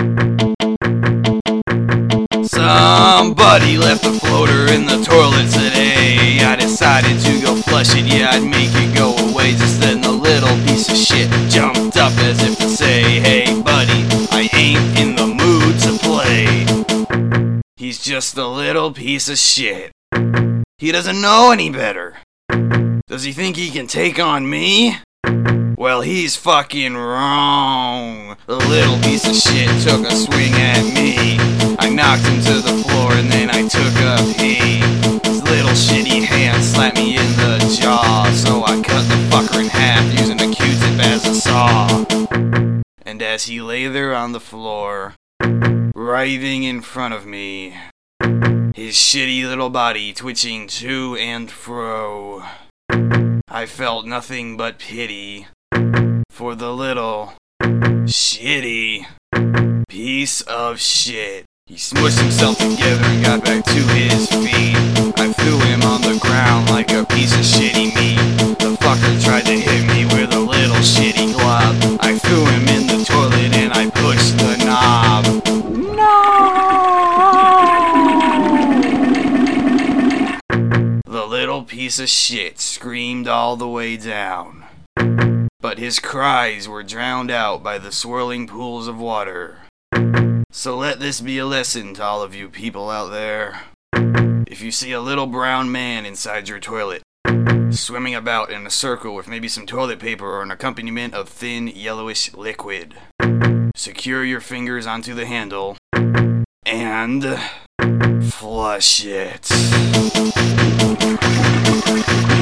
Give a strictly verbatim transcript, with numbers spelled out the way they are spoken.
Somebody left a floater in the toilet today. I decided to go flush it, yeah, I'd make it go away. Just then the little piece of shit jumped up as if to say, hey buddy, I ain't in the mood to play. He's just a little piece of shit. He doesn't know any better. Does he think he can take on me? Well, he's fucking wrong. The little piece of shit took a swing at me. I knocked him to the floor and then I took a pee. His little shitty hand slapped me in the jaw, so I cut the fucker in half using a Q-tip as a saw. And as he lay there on the floor, writhing in front of me, his shitty little body twitching to and fro, I felt nothing but pity for the little shitty piece of shit. He smushed himself together and got back to his feet. I threw him on the ground like a piece of shitty meat. The fucker tried to hit me with a little shitty glob. I threw him in the toilet and I pushed the knob. No! The little piece of shit screamed all the way down, but his cries were drowned out by the swirling pools of water. So let this be a lesson to all of you people out there. If you see a little brown man inside your toilet, swimming about in a circle with maybe some toilet paper or an accompaniment of thin, yellowish liquid, secure your fingers onto the handle and flush it.